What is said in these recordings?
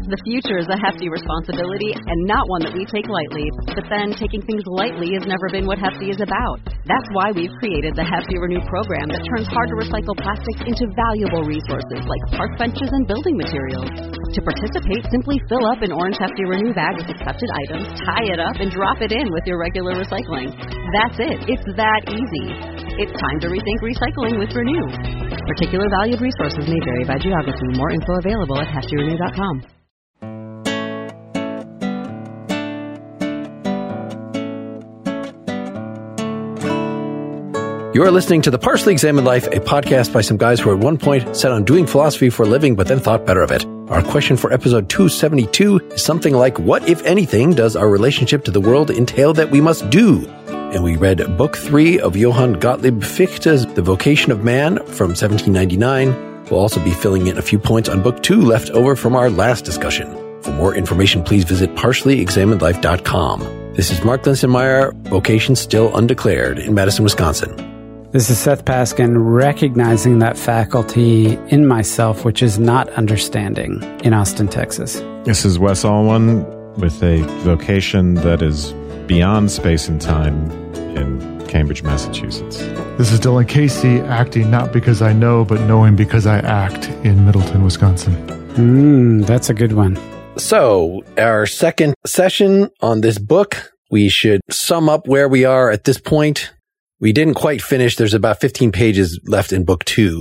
The future is a hefty responsibility and not one that we take lightly. But then taking things lightly has never been what Hefty is about. That's why we've created the Hefty Renew program that turns hard-to-recycle plastics into valuable resources like park benches and building materials. To participate, simply fill up an orange Hefty Renew bag with accepted items, tie it up, and drop it in with your regular recycling. That's it. It's that easy. It's time to rethink recycling with Renew. Particular valued resources may vary by geography. More info available at heftyrenew.com. You are listening to The Partially Examined Life, a podcast by some guys who at one point set on doing philosophy for a living, but then thought better of it. Our question for episode 272 is something like, what, if anything, does our relationship to the world entail that we must do? And we read Book 3 of Johann Gottlieb Fichte's The Vocation of Man from 1799. We'll also be filling in a few points on Book 2 left over from our last discussion. For more information, please visit partiallyexaminedlife.com. This is Mark Linsenmeyer, vocation still undeclared in Madison, Wisconsin. This is Seth Paskin, recognizing that faculty in myself, which is not understanding, in Austin, Texas. This is Wes Alwan with a vocation that is beyond space and time in Cambridge, Massachusetts. This is Dylan Casey, acting not because I know, but knowing because I act in Middleton, Wisconsin. That's a good one. So, our second session on this book, we should sum up where we are at this point. We didn't quite finish. There's about 15 pages left in Book 2.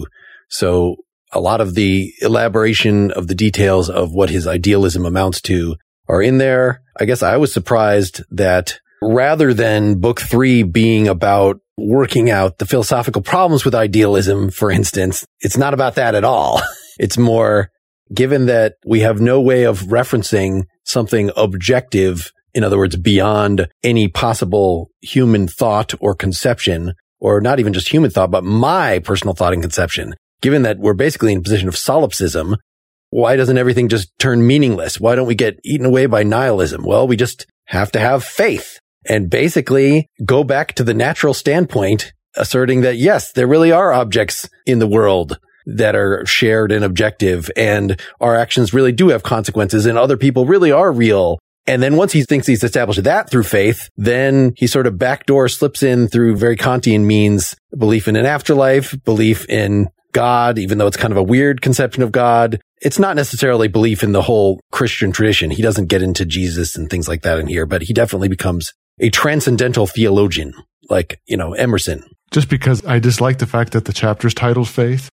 So a lot of the elaboration of the details of what his idealism amounts to are in there. I guess I was surprised that rather than Book 3 being about working out the philosophical problems with idealism, for instance, it's not about that at all. It's more, given that we have no way of referencing something objective, in other words, beyond any possible human thought or conception, or not even just human thought, but my personal thought and conception. Given that we're basically in a position of solipsism, why doesn't everything just turn meaningless? Why don't we get eaten away by nihilism? Well, we just have to have faith and basically go back to the natural standpoint, asserting that, yes, there really are objects in the world that are shared and objective, and our actions really do have consequences, and other people really are real. And then once he thinks he's established that through faith, then he sort of backdoor slips in through very Kantian means, belief in an afterlife, belief in God, even though it's kind of a weird conception of God. It's not necessarily belief in the whole Christian tradition. He doesn't get into Jesus and things like that in here, but he definitely becomes a transcendental theologian, like, Emerson. Just because I dislike the fact that the chapter's titled Faith.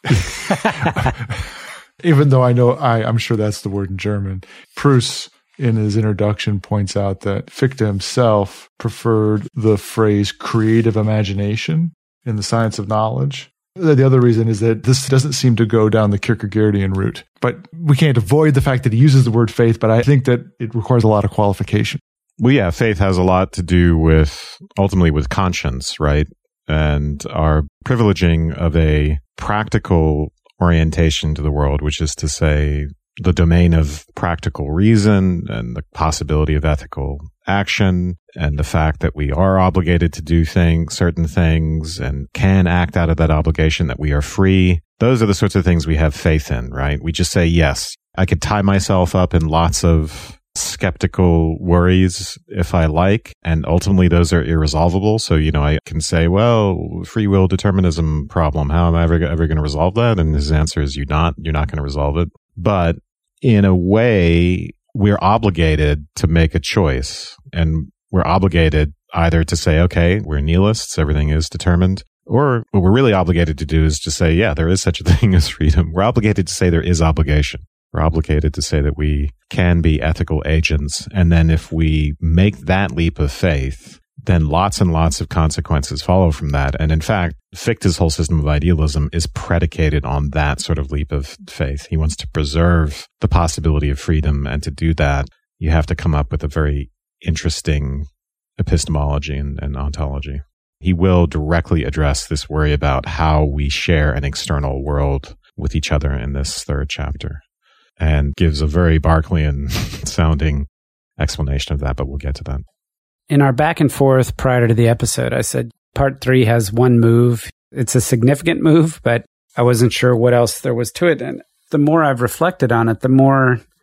Even though I'm sure that's the word in German. Proust, in his introduction, points out that Fichte himself preferred the phrase creative imagination in the science of knowledge. The other reason is that this doesn't seem to go down the Kierkegaardian route. But we can't avoid the fact that he uses the word faith, but I think that it requires a lot of qualification. Well, yeah, faith has a lot to do ultimately with conscience, right? And our privileging of a practical orientation to the world, which is to say, the domain of practical reason and the possibility of ethical action and the fact that we are obligated to do certain things and can act out of that obligation, that we are free. Those are the sorts of things we have faith in, right? We just say, yes, I could tie myself up in lots of skeptical worries if I like, and ultimately those are irresolvable. So, I can say, well, free will determinism problem, how am I ever going to resolve that? And his answer is you're not going to resolve it. But in a way, we're obligated to make a choice, and we're obligated either to say, okay, we're nihilists, everything is determined, or what we're really obligated to do is to say, yeah, there is such a thing as freedom. We're obligated to say there is obligation. We're obligated to say that we can be ethical agents. And then if we make that leap of faith, then lots and lots of consequences follow from that. And in fact, Fichte's whole system of idealism is predicated on that sort of leap of faith. He wants to preserve the possibility of freedom. And to do that, you have to come up with a very interesting epistemology and ontology. He will directly address this worry about how we share an external world with each other in this third chapter, and gives a very Berkeleyan sounding explanation of that, but we'll get to that. In our back and forth prior to the episode, I said part 3 has one move. It's a significant move, but I wasn't sure what else there was to it. And the more I've reflected on it, the more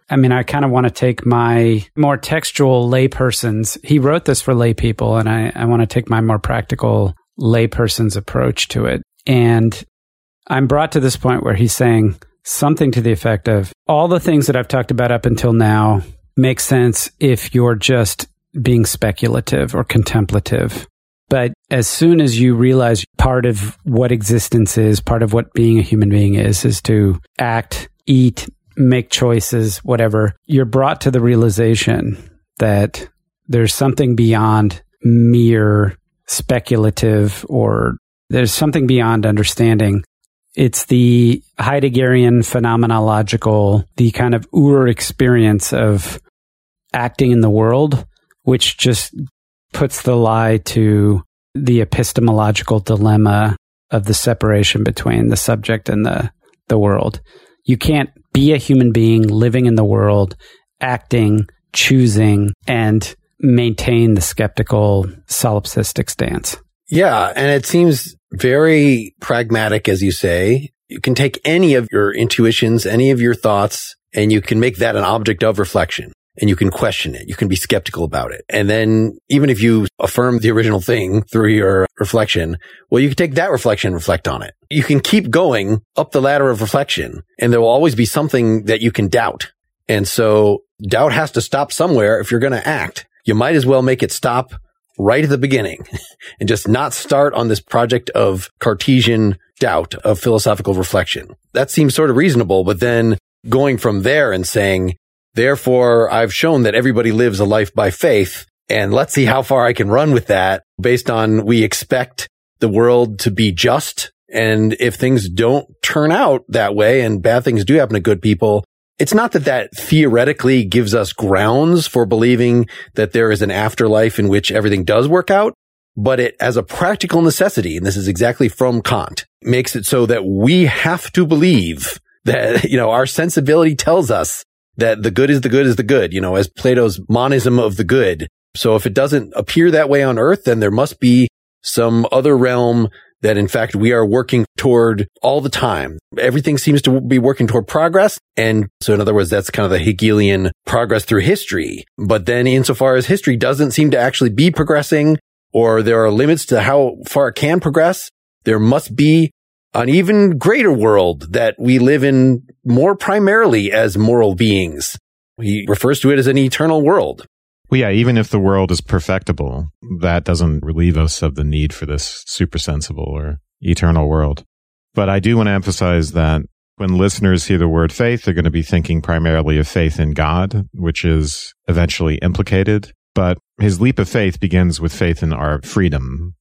I mean, I kind of want to take my more textual layperson's, he wrote this for lay people, and I want to take my more practical layperson's approach to it. And I'm brought to this point where he's saying something to the effect of, all the things that I've talked about up until now make sense if you're just being speculative or contemplative. But as soon as you realize part of what existence is, part of what being a human being is to act, eat, make choices, whatever, you're brought to the realization that there's something beyond mere speculative, or there's something beyond understanding. It's the Heideggerian phenomenological, the kind of experience of acting in the world, which just puts the lie to the epistemological dilemma of the separation between the subject and the world. You can't be a human being living in the world, acting, choosing, and maintain the skeptical solipsistic stance. Yeah, and it seems very pragmatic, as you say. You can take any of your intuitions, any of your thoughts, and you can make that an object of reflection. And you can question it. You can be skeptical about it. And then even if you affirm the original thing through your reflection, well, you can take that reflection and reflect on it. You can keep going up the ladder of reflection, and there will always be something that you can doubt. And so doubt has to stop somewhere. If you're going to act, you might as well make it stop right at the beginning and just not start on this project of Cartesian doubt, of philosophical reflection. That seems sort of reasonable, but then going from there and saying, therefore, I've shown that everybody lives a life by faith, and let's see how far I can run with that based on we expect the world to be just. And if things don't turn out that way and bad things do happen to good people, it's not that theoretically gives us grounds for believing that there is an afterlife in which everything does work out, but it, as a practical necessity, and this is exactly from Kant, makes it so that we have to believe that, our sensibility tells us that the good is the good is the good, as Plato's monism of the good. So if it doesn't appear that way on earth, then there must be some other realm that in fact we are working toward all the time. Everything seems to be working toward progress. And so in other words, that's kind of the Hegelian progress through history. But then insofar as history doesn't seem to actually be progressing, or there are limits to how far it can progress, there must be an even greater world that we live in more primarily as moral beings. He refers to it as an eternal world. Well, yeah, even if the world is perfectible, that doesn't relieve us of the need for this supersensible or eternal world. But I do want to emphasize that when listeners hear the word faith, they're going to be thinking primarily of faith in God, which is eventually implicated. But his leap of faith begins with faith in our freedom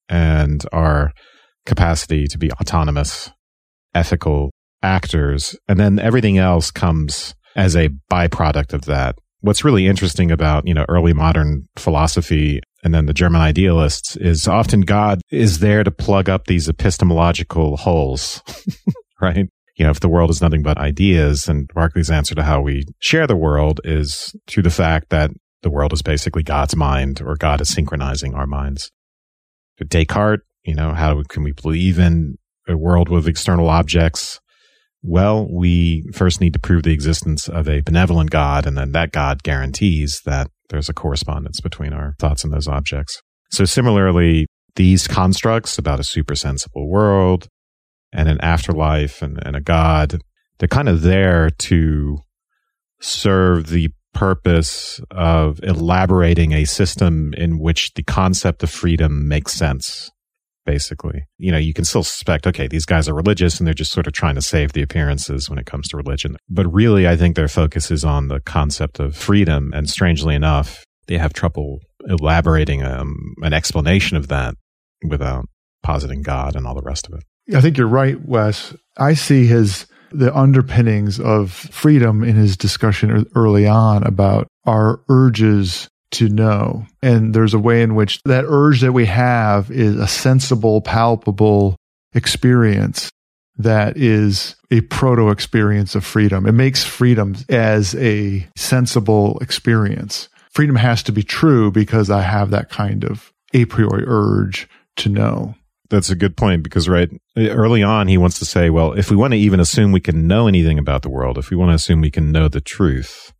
and our capacity to be autonomous, ethical actors. And then everything else comes as a byproduct of that. What's really interesting about, early modern philosophy and then the German idealists is often God is there to plug up these epistemological holes, right? If the world is nothing but ideas, and Berkeley's answer to how we share the world is through the fact that the world is basically God's mind, or God is synchronizing our minds. Descartes, how can we believe in a world with external objects? Well, we first need to prove the existence of a benevolent God, and then that God guarantees that there's a correspondence between our thoughts and those objects. So similarly, these constructs about a supersensible world and an afterlife and a God, they're kind of there to serve the purpose of elaborating a system in which the concept of freedom makes sense. Basically, you can still suspect, okay, these guys are religious and they're just sort of trying to save the appearances when it comes to religion. But really, I think their focus is on the concept of freedom. And strangely enough, they have trouble elaborating an explanation of that without positing God and all the rest of it. I think you're right, Wes. I see the underpinnings of freedom in his discussion early on about our urges to know. And there's a way in which that urge that we have is a sensible, palpable experience that is a proto-experience of freedom. It makes freedom as a sensible experience. Freedom has to be true because I have that kind of a priori urge to know. That's a good point because, right, early on, he wants to say, well, if we want to even assume we can know anything about the world, if we want to assume we can know the truth,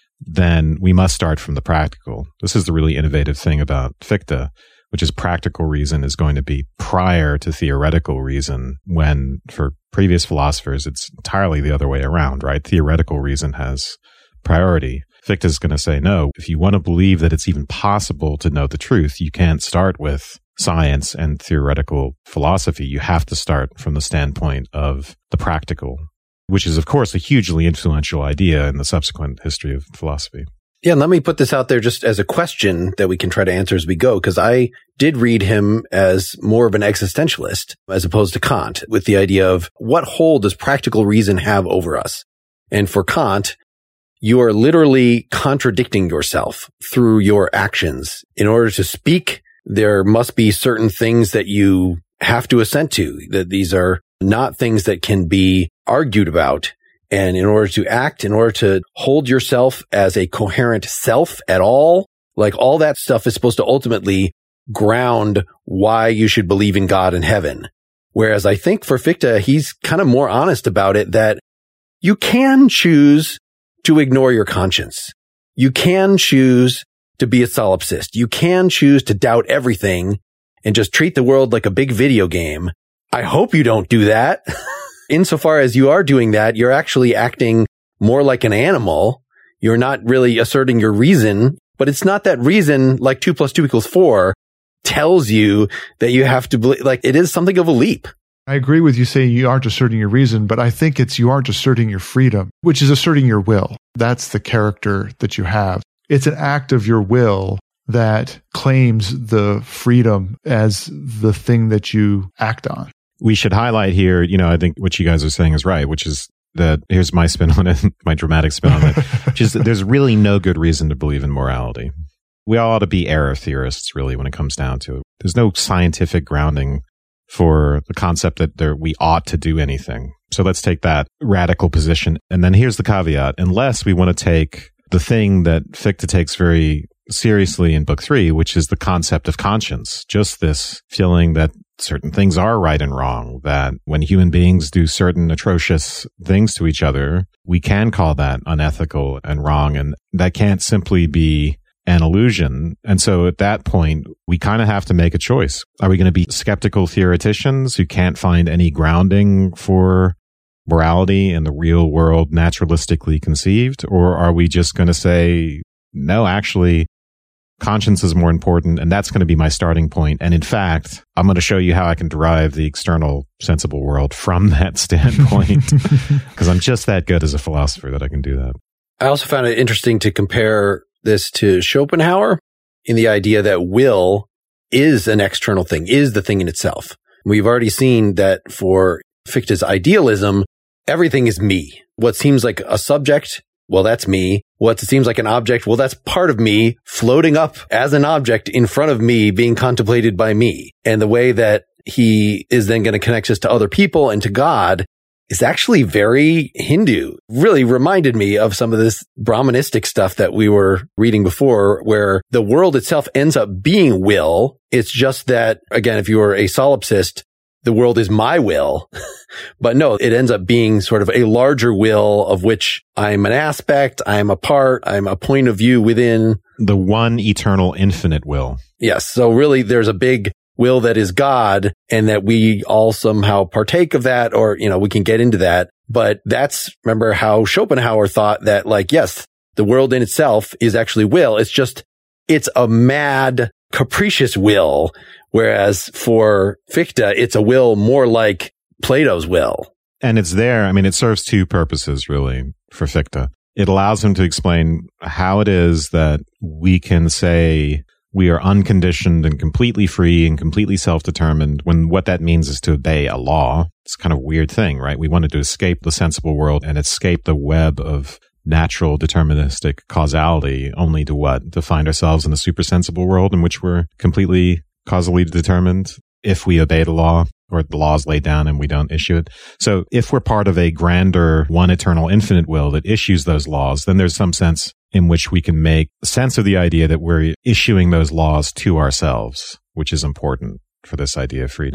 then we must start from the practical. This is the really innovative thing about Fichte, which is practical reason is going to be prior to theoretical reason, when for previous philosophers, it's entirely the other way around, right? Theoretical reason has priority. Fichte is going to say, no, if you want to believe that it's even possible to know the truth, you can't start with science and theoretical philosophy. You have to start from the standpoint of the practical, which is, of course, a hugely influential idea in the subsequent history of philosophy. Yeah, and let me put this out there just as a question that we can try to answer as we go, because I did read him as more of an existentialist as opposed to Kant, with the idea of what hold does practical reason have over us? And for Kant, you are literally contradicting yourself through your actions. In order to speak, there must be certain things that you have to assent to, that these are not things that can be argued about. And in order to act, in order to hold yourself as a coherent self at all, like all that stuff is supposed to ultimately ground why you should believe in God and heaven. Whereas I think for Fichte, he's kind of more honest about it, that you can choose to ignore your conscience. You can choose to be a solipsist. You can choose to doubt everything and just treat the world like a big video game. I hope you don't do that. Insofar as you are doing that, you're actually acting more like an animal. You're not really asserting your reason, but it's not that reason, like 2 + 2 = 4, tells you that you have to believe. Like, it is something of a leap. I agree with you saying you aren't asserting your reason, but I think it's you aren't asserting your freedom, which is asserting your will. That's the character that you have. It's an act of your will that claims the freedom as the thing that you act on. We should highlight here, I think what you guys are saying is right, which is that here's my spin on it, my dramatic spin on it, which is that there's really no good reason to believe in morality. We all ought to be error theorists, really, when it comes down to it. There's no scientific grounding for the concept that we ought to do anything. So let's take that radical position. And then here's the caveat. Unless we want to take the thing that Fichte takes very seriously in Book 3, which is the concept of conscience, just this feeling that certain things are right and wrong, that when human beings do certain atrocious things to each other, we can call that unethical and wrong, and that can't simply be an illusion. And so at that point, we kind of have to make a choice. Are we going to be skeptical theoreticians who can't find any grounding for morality in the real world naturalistically conceived? Or are we just going to say, no, actually, conscience is more important, and that's going to be my starting point. And in fact, I'm going to show you how I can derive the external sensible world from that standpoint, because I'm just that good as a philosopher that I can do that. I also found it interesting to compare this to Schopenhauer in the idea that will is an external thing, is the thing in itself. We've already seen that for Fichte's idealism, everything is me. What seems like a subject, well, that's me. What seems like an object, well, that's part of me floating up as an object in front of me, being contemplated by me. And the way that he is then going to connect us to other people and to God is actually very Hindu. Really reminded me of some of this Brahmanistic stuff that we were reading before, where the world itself ends up being will. It's just that, again, if you are a solipsist, the world is my will. But no, it ends up being sort of a larger will of which I'm an aspect, I'm a part, I'm a point of view within. The one eternal infinite will. Yes. So really there's a big will that is God, and that we all somehow partake of that, or, we can get into that. But that's, remember how Schopenhauer thought that, like, yes, the world in itself is actually will. It's a mad, capricious will. Whereas for Fichte, it's a will more like Plato's will. And it's there. I mean, it serves two purposes, really, for Fichte. It allows him to explain how it is that we can say we are unconditioned and completely free and completely self-determined, when what that means is to obey a law. It's kind of a weird thing, right? We wanted to escape the sensible world and escape the web of natural deterministic causality, only to what? To find ourselves in a super-sensible world in which we're completely causally determined if we obey the law, or the law is laid down and we don't issue it. So if we're part of a grander, one eternal infinite will that issues those laws, then there's some sense in which we can make sense of the idea that we're issuing those laws to ourselves, which is important for this idea of freedom.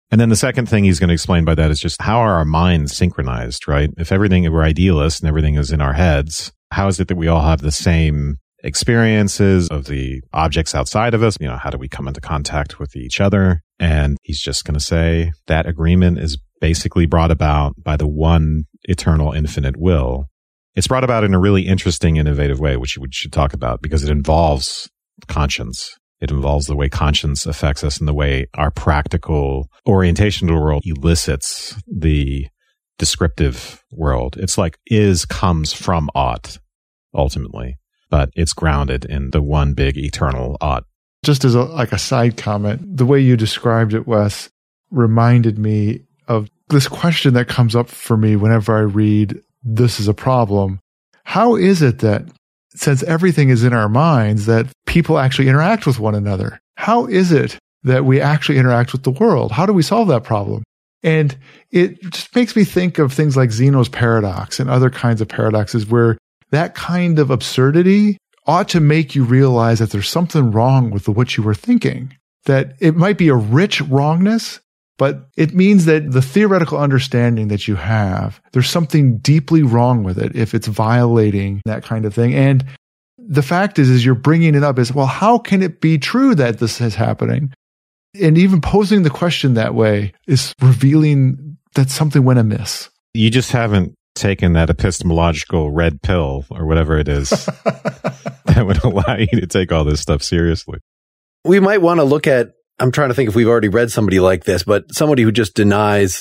And then the second thing he's going to explain by that is just how are our minds synchronized, right? If we're idealists and everything is in our heads, how is it that we all have the same experiences of the objects outside of us? How do we come into contact with each other? And he's just going to say that agreement is basically brought about by the one eternal infinite will. It's brought about in a really interesting, innovative way, which we should talk about because it involves conscience. It involves the way conscience affects us and the way our practical orientation to the world elicits the descriptive world. It's like comes from ought, ultimately, but it's grounded in the one big eternal ought. Just as a side comment, the way you described it, Wes, reminded me of this question that comes up for me whenever I read This Is a Problem. How is it that, since everything is in our minds, that people actually interact with one another? How is it that we actually interact with the world? How do we solve that problem? And it just makes me think of things like Zeno's paradox and other kinds of paradoxes where that kind of absurdity ought to make you realize that there's something wrong with what you were thinking, that it might be a rich wrongness, but it means that the theoretical understanding that you have, there's something deeply wrong with it if it's violating that kind of thing. And the fact is you're bringing it up as, well, how can it be true that this is happening? And even posing the question that way is revealing that something went amiss. You just haven't taken that epistemological red pill or whatever it is that would allow you to take all this stuff seriously. We might want to look at, I'm trying to think if we've already read somebody like this, but somebody who just denies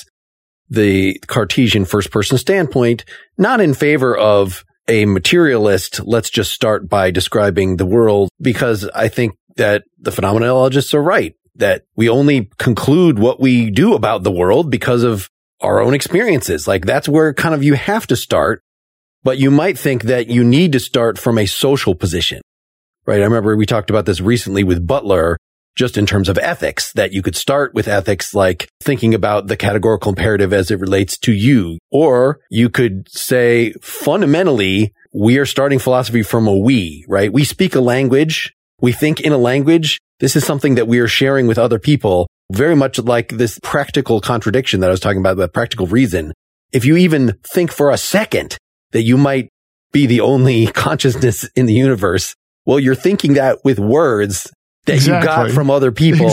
the Cartesian first person standpoint, not in favor of a materialist, let's just start by describing the world, because I think that the phenomenologists are right, that we only conclude what we do about the world because of our own experiences. Like that's where kind of you have to start, but you might think that you need to start from a social position, right? I remember we talked about this recently with Butler, just in terms of ethics, that you could start with ethics like thinking about the categorical imperative as it relates to you. Or you could say fundamentally, we are starting philosophy from a we, right? We speak a language. We think in a language. This is something that we are sharing with other people, very much like this practical contradiction that I was talking about, the practical reason. If you even think for a second that you might be the only consciousness in the universe, well, you're thinking that with words that you got from other people,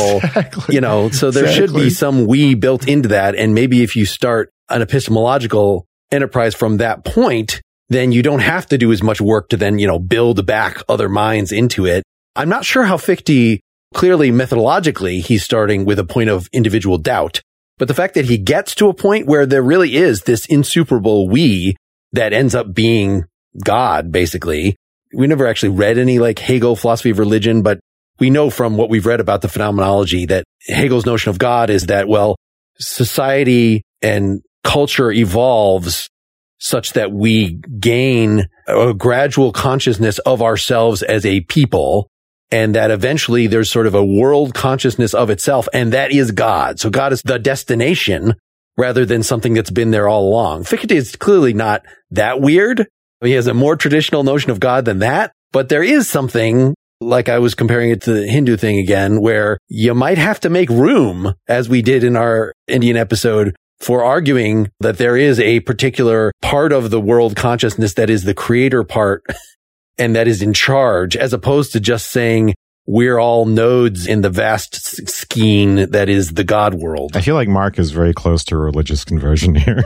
so there should be some we built into that. And maybe if you start an epistemological enterprise from that point, then you don't have to do as much work to then, build back other minds into it. I'm not sure how Fichte, clearly methodologically, he's starting with a point of individual doubt. But the fact that he gets to a point where there really is this insuperable we that ends up being God, basically. We never actually read any Hegel philosophy of religion, but we know from what we've read about the phenomenology that Hegel's notion of God is that, well, society and culture evolves such that we gain a gradual consciousness of ourselves as a people, and that eventually there's sort of a world consciousness of itself, and that is God. So God is the destination rather than something that's been there all along. Fichte is clearly not that weird. He has a more traditional notion of God than that, but there is something, like I was comparing it to the Hindu thing again, where you might have to make room, as we did in our Indian episode, for arguing that there is a particular part of the world consciousness that is the creator part and that is in charge, as opposed to just saying we're all nodes in the vast skein that is the God world. I feel like Mark is very close to a religious conversion here.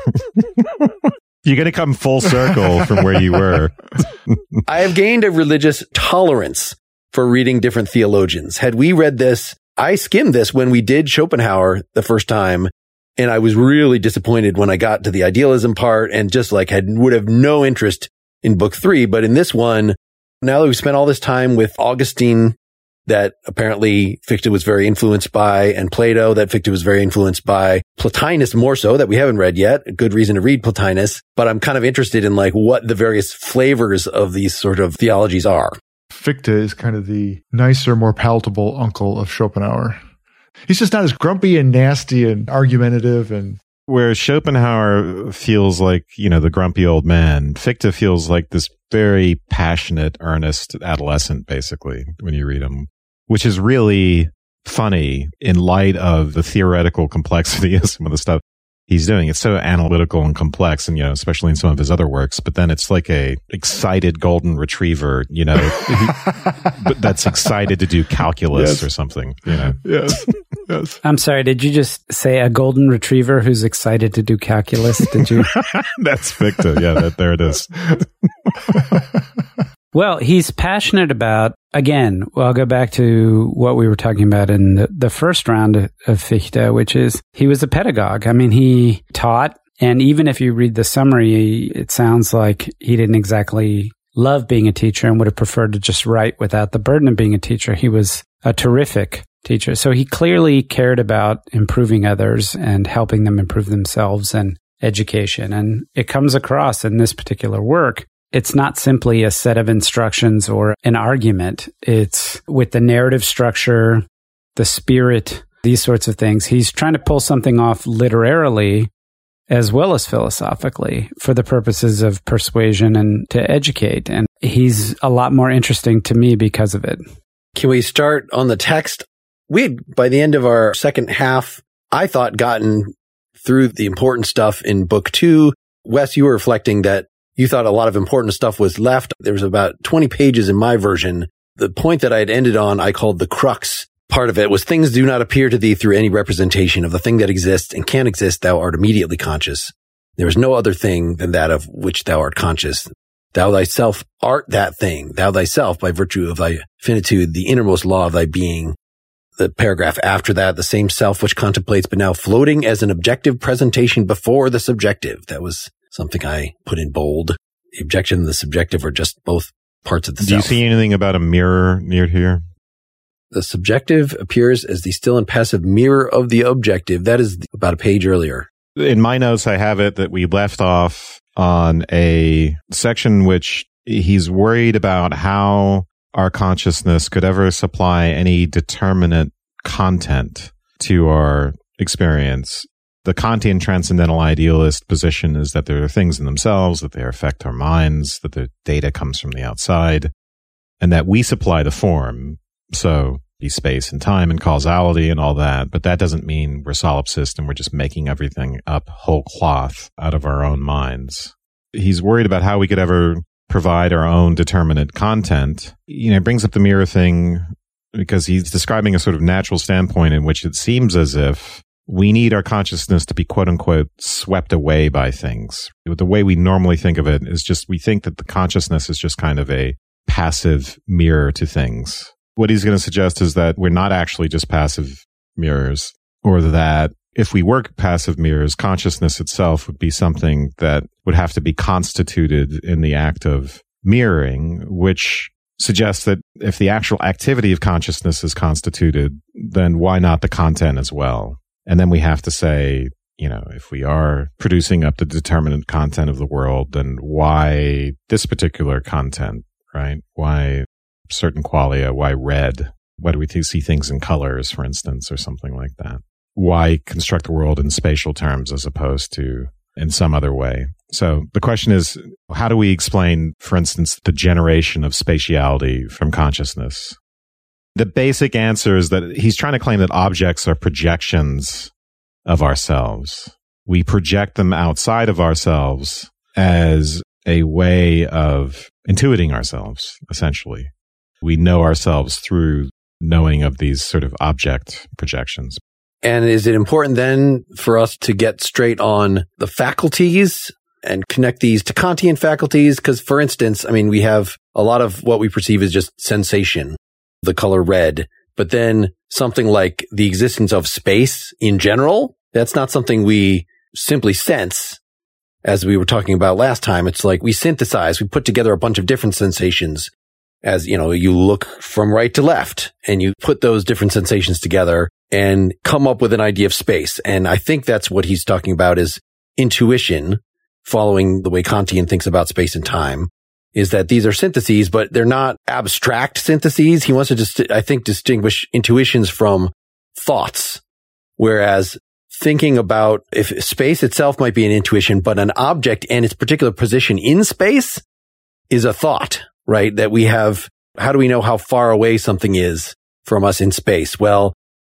You're going to come full circle from where you were. I have gained a religious tolerance for reading different theologians. Had we read this, I skimmed this when we did Schopenhauer the first time, and I was really disappointed when I got to the idealism part and just would have no interest in book 3. But in this one, now that we've spent all this time with Augustine, that apparently Fichte was very influenced by, and Plato, that Fichte was very influenced by, Plotinus more so, that we haven't read yet. A good reason to read Plotinus. But I'm kind of interested in what the various flavors of these sort of theologies are. Fichte is kind of the nicer, more palatable uncle of Schopenhauer. He's just not as grumpy and nasty and argumentative. And where Schopenhauer feels like, the grumpy old man, Fichte feels like this very passionate, earnest adolescent, basically, when you read him, which is really funny in light of the theoretical complexity of some of the stuff he's doing. It's so analytical and complex, and, especially in some of his other works, but then it's like a excited golden retriever, but that's excited to do calculus or something, Yes. I'm sorry, did you just say a golden retriever who's excited to do calculus? Did you? That's Fichte. Yeah, there it is. Well, he's passionate about, again, I'll go back to what we were talking about in the first round of Fichte, which is he was a pedagogue. I mean, he taught, and even if you read the summary, it sounds like he didn't exactly love being a teacher and would have preferred to just write without the burden of being a teacher. He was a terrific teacher. So he clearly cared about improving others and helping them improve themselves and education. And it comes across in this particular work. It's not simply a set of instructions or an argument. It's with the narrative structure, the spirit, these sorts of things. He's trying to pull something off literarily as well as philosophically for the purposes of persuasion and to educate. And he's a lot more interesting to me because of it. Can we start on the text? We'd, by the end of our second half, I thought, gotten through the important stuff in book 2. Wes, you were reflecting that you thought a lot of important stuff was left. There was about 20 pages in my version. The point that I had ended on, I called the crux. Part of it was things do not appear to thee through any representation of the thing that exists and can exist. Thou art immediately conscious. There is no other thing than that of which thou art conscious. Thou thyself art that thing. Thou thyself, by virtue of thy finitude, the innermost law of thy being. The paragraph after that, the same self which contemplates, but now floating as an objective presentation before the subjective. That was something I put in bold. The objective and the subjective are just both parts of the self. Do you see anything about a mirror near here? The subjective appears as the still and passive mirror of the objective. That is about a page earlier. In my notes, I have it that we left off on a section which he's worried about how our consciousness could ever supply any determinate content to our experience. The Kantian transcendental idealist position is that there are things in themselves, that they affect our minds, that the data comes from the outside, and that we supply the form. So be space and time and causality and all that. But that doesn't mean we're solipsist and we're just making everything up whole cloth out of our own minds. He's worried about how we could ever provide our own determinate content. He brings up the mirror thing because he's describing a sort of natural standpoint in which it seems as if we need our consciousness to be, quote unquote, swept away by things. The way we normally think of it is just, we think that the consciousness is just kind of a passive mirror to things. What he's going to suggest is that we're not actually just passive mirrors, or that if we were passive mirrors, consciousness itself would be something that would have to be constituted in the act of mirroring, which suggests that if the actual activity of consciousness is constituted, then why not the content as well? And then we have to say, if we are producing up the determinate content of the world, then why this particular content, right? Why certain qualia? Why red? Why do we see things in colors, for instance, or something like that? Why construct the world in spatial terms as opposed to in some other way? So the question is, how do we explain, for instance, the generation of spatiality from consciousness? The basic answer is that he's trying to claim that objects are projections of ourselves. We project them outside of ourselves as a way of intuiting ourselves, essentially. We know ourselves through knowing of these sort of object projections. And is it important then for us to get straight on the faculties and connect these to Kantian faculties? Because, for instance, we have a lot of what we perceive as just sensation, the color red, but then something like the existence of space in general, that's not something we simply sense. As we were talking about last time, it's like we synthesize, we put together a bunch of different sensations. As you look from right to left and you put those different sensations together and come up with an idea of space. And I think that's what he's talking about is intuition, following the way Kantian thinks about space and time, is that these are syntheses, but they're not abstract syntheses. He wants to distinguish intuitions from thoughts. Whereas thinking about if space itself might be an intuition, but an object and its particular position in space is a thought. Right? That we have, how do we know how far away something is from us in space? Well,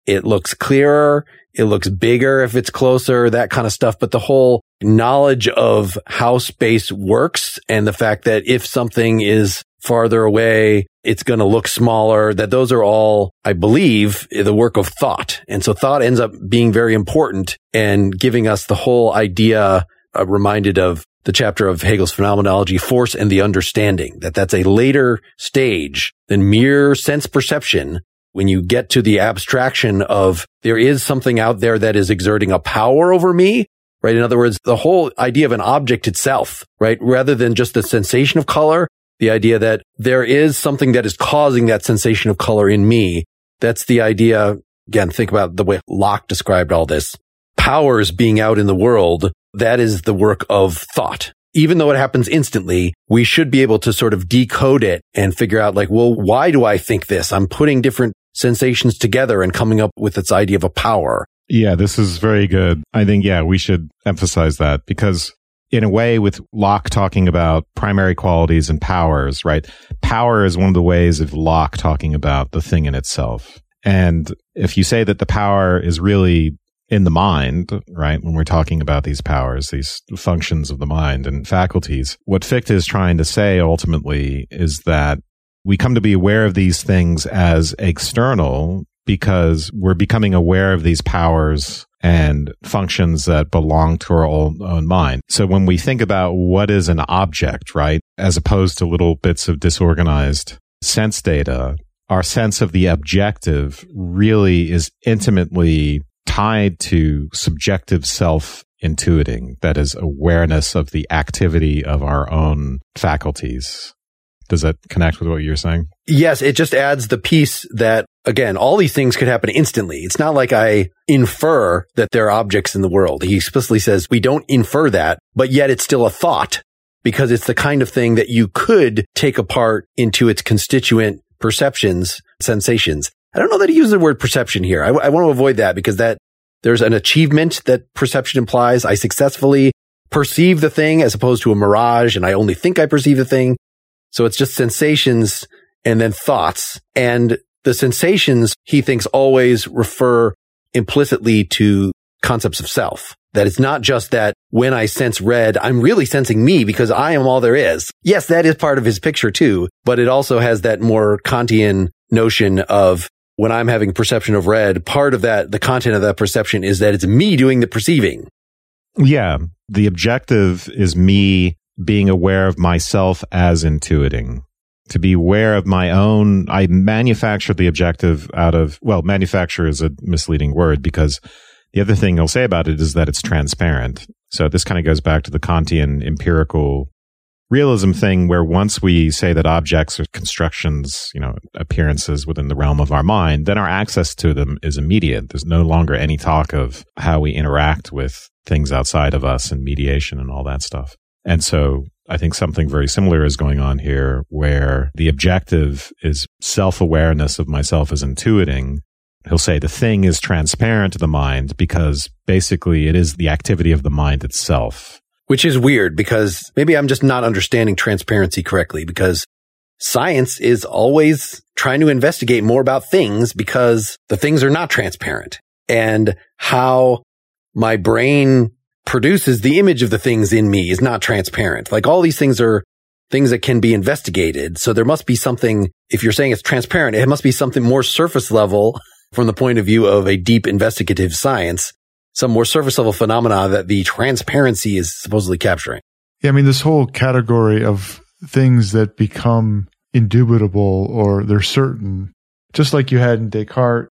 It looks clearer. It looks bigger if it's closer, that kind of stuff. But the whole knowledge of how space works and the fact that if something is farther away, it's going to look smaller, that those are all, I believe, the work of thought. And so thought ends up being very important and giving us the whole idea, reminded of the chapter of Hegel's Phenomenology, Force and the Understanding, that's a later stage than mere sense perception. When you get to the abstraction of there is something out there that is exerting a power over me, right? In other words, the whole idea of an object itself, right? Rather than just the sensation of color, the idea that there is something that is causing that sensation of color in me. That's the idea. Again, think about the way Locke described all this. Powers being out in the world, that is the work of thought. Even though it happens instantly, we should be able to sort of decode it and figure out like, well, why do I think this? I'm putting different sensations together and coming up with this idea of a power. Yeah, this is very good. I think, we should emphasize that because in a way with Locke talking about primary qualities and powers, right? Power is one of the ways of Locke talking about the thing in itself. And if you say that the power is really in the mind, right? When we're talking about these powers, these functions of the mind and faculties, what Fichte is trying to say ultimately is that we come to be aware of these things as external because we're becoming aware of these powers and functions that belong to our own mind. So when we think about what is an object, right, as opposed to little bits of disorganized sense data, our sense of the objective really is intimately tied to subjective self-intuiting, that is, awareness of the activity of our own faculties. Does that connect with what you're saying? Yes, it just adds the piece that, again, all these things could happen instantly. It's not like I infer that there are objects in the world. He explicitly says we don't infer that, but yet it's still a thought because it's the kind of thing that you could take apart into its constituent perceptions, sensations. I don't know that he uses the word perception here. I want to avoid that because that there's an achievement that perception implies. I successfully perceive the thing as opposed to a mirage, and I only think I perceive the thing. So it's just sensations and then thoughts. And the sensations, he thinks, always refer implicitly to concepts of self. That it's not just that when I sense red, I'm really sensing me because I am all there is. Yes, that is part of his picture too, but it also has that more Kantian notion of when I'm having perception of red, part of that, the content of that perception is that it's me doing the perceiving. Yeah. The objective is me being aware of myself as intuiting. To be aware of my own, I manufacture the objective out of, well, manufacture is a misleading word because the other thing he'll say about it is that it's transparent. So this kind of goes back to the Kantian empirical realism thing where once we say that objects are constructions, appearances within the realm of our mind, then our access to them is immediate. There's no longer any talk of how we interact with things outside of us and mediation and all that stuff. And so I think something very similar is going on here where the objective is self-awareness of myself as intuiting. He'll say the thing is transparent to the mind because basically it is the activity of the mind itself. Which is weird because maybe I'm just not understanding transparency correctly because science is always trying to investigate more about things because the things are not transparent and how my brain produces the image of the things in me is not transparent. Like all these things are things that can be investigated. So there must be something, if you're saying it's transparent, it must be something more surface level from the point of view of a deep investigative science, some more surface level phenomena that the transparency is supposedly capturing. Yeah, I mean, this whole category of things that become indubitable or they're certain, just like you had in Descartes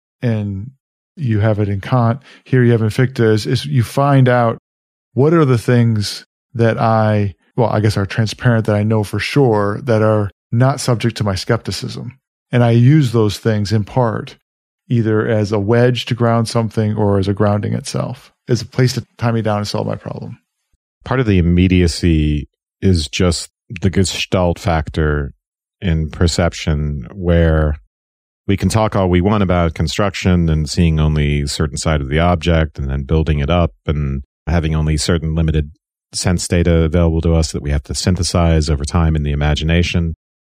and you have it in Kant, here you have in Fichte, is you find out what are the things that I guess are transparent that I know for sure that are not subject to my skepticism. And I use those things in part either as a wedge to ground something or as a grounding itself, as a place to tie me down and solve my problem. Part of the immediacy is just the Gestalt factor in perception where we can talk all we want about construction and seeing only a certain side of the object and then building it up and having only certain limited sense data available to us that we have to synthesize over time in the imagination.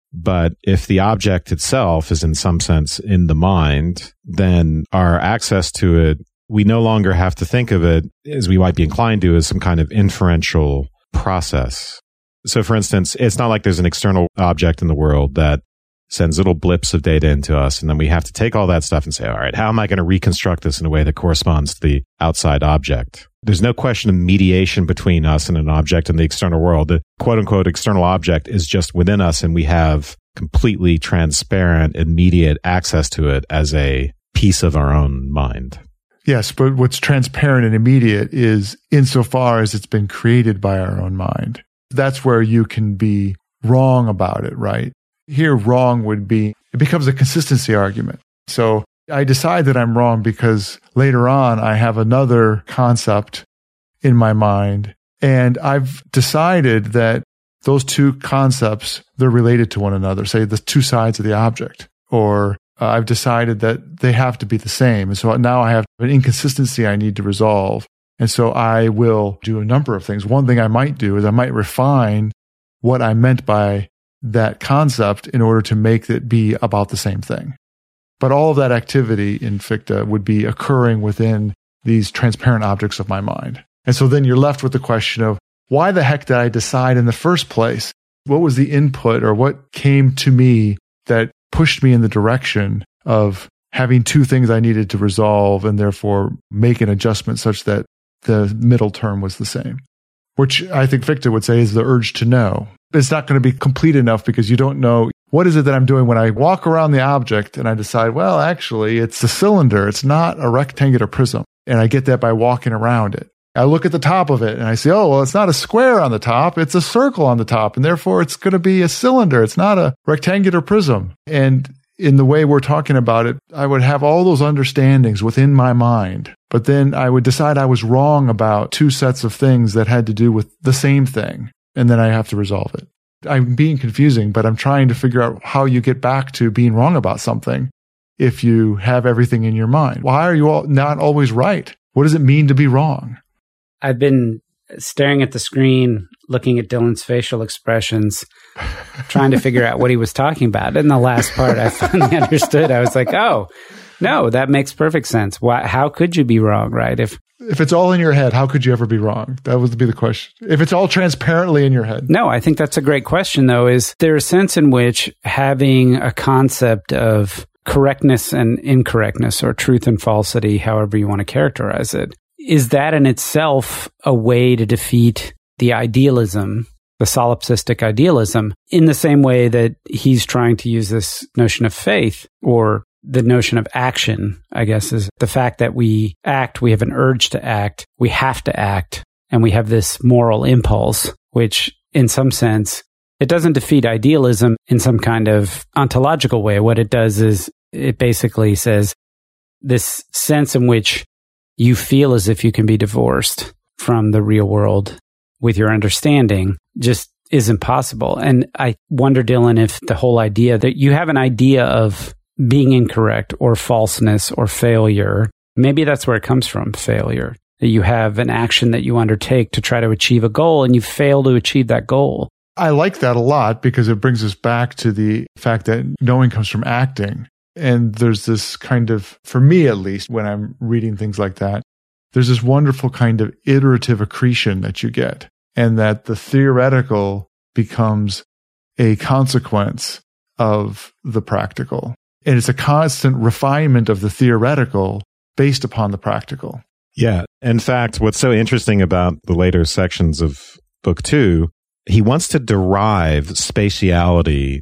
But if the object itself is in some sense in the mind, then our access to it, we no longer have to think of it, as we might be inclined to, as some kind of inferential process. So for instance, it's not like there's an external object in the world that sends little blips of data into us, and then we have to take all that stuff and say, all right, how am I going to reconstruct this in a way that corresponds to the outside object? There's no question of mediation between us and an object in the external world. The quote-unquote external object is just within us, and we have completely transparent, immediate access to it as a piece of our own mind. Yes, but what's transparent and immediate is insofar as it's been created by our own mind. That's where you can be wrong about it, right? Here, wrong would be, it becomes a consistency argument. So I decide that I'm wrong because later on I have another concept in my mind, and I've decided that those two concepts, they're related to one another, say the two sides of the object, or I've decided that they have to be the same. And so now I have an inconsistency I need to resolve. And so I will do a number of things. One thing I might do is I might refine what I meant by that concept in order to make it be about the same thing. But all of that activity in Fichte would be occurring within these transparent objects of my mind. And so then you're left with the question of, why the heck did I decide in the first place? What was the input or what came to me that pushed me in the direction of having two things I needed to resolve and therefore make an adjustment such that the middle term was the same? Which I think Fichte would say is the urge to know. It's not going to be complete enough because you don't know, what is it that I'm doing when I walk around the object and I decide, well, actually, it's a cylinder. It's not a rectangular prism. And I get that by walking around it. I look at the top of it and I say, oh, well, it's not a square on the top. It's a circle on the top. And therefore, it's going to be a cylinder. It's not a rectangular prism. And in the way we're talking about it, I would have all those understandings within my mind. But then I would decide I was wrong about two sets of things that had to do with the same thing. And then I have to resolve it. I'm being confusing, but I'm trying to figure out how you get back to being wrong about something if you have everything in your mind. Why are you all not always right? What does it mean to be wrong? I've been staring at the screen, looking at Dylan's facial expressions, trying to figure out what he was talking about. In the last part, I finally understood. I was like, oh, no, that makes perfect sense. Why? How could you be wrong, right? If it's all in your head, how could you ever be wrong? That would be the question. If it's all transparently in your head. No, I think that's a great question, though. Is there a sense in which having a concept of correctness and incorrectness, or truth and falsity, however you want to characterize it, is that in itself a way to defeat the idealism, the solipsistic idealism, in the same way that he's trying to use this notion of faith, or the notion of action, I guess, is the fact that we act, we have an urge to act, we have to act, and we have this moral impulse, which in some sense, it doesn't defeat idealism in some kind of ontological way. What it does is it basically says this sense in which you feel as if you can be divorced from the real world with your understanding just isn't possible. And I wonder, Dylan, if the whole idea that you have an idea of being incorrect or falseness or failure, maybe that's where it comes from, failure. That you have an action that you undertake to try to achieve a goal and you fail to achieve that goal. I like that a lot because it brings us back to the fact that knowing comes from acting. And there's this kind of, for me at least, when I'm reading things like that, there's this wonderful kind of iterative accretion that you get, and that the theoretical becomes a consequence of the practical. And it's a constant refinement of the theoretical based upon the practical. Yeah. In fact, what's so interesting about the later sections of Book 2, he wants to derive spatiality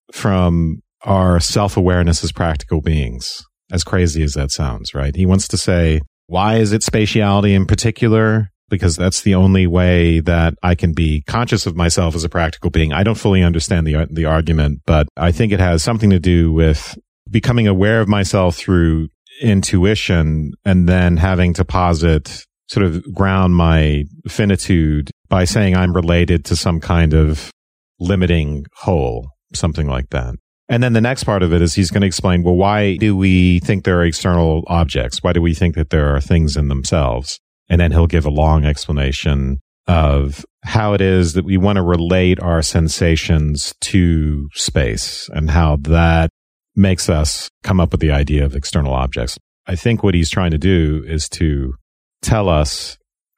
from our self-awareness as practical beings, as crazy as that sounds, right? He wants to say, why is it spatiality in particular? Because that's the only way that I can be conscious of myself as a practical being. I don't fully understand the argument, but I think it has something to do with becoming aware of myself through intuition and then having to posit, sort of ground my finitude by saying I'm related to some kind of limiting whole, something like that. And then the next part of it is he's going to explain, well, why do we think there are external objects? Why do we think that there are things in themselves? And then he'll give a long explanation of how it is that we want to relate our sensations to space and how that makes us come up with the idea of external objects. I think what he's trying to do is to tell us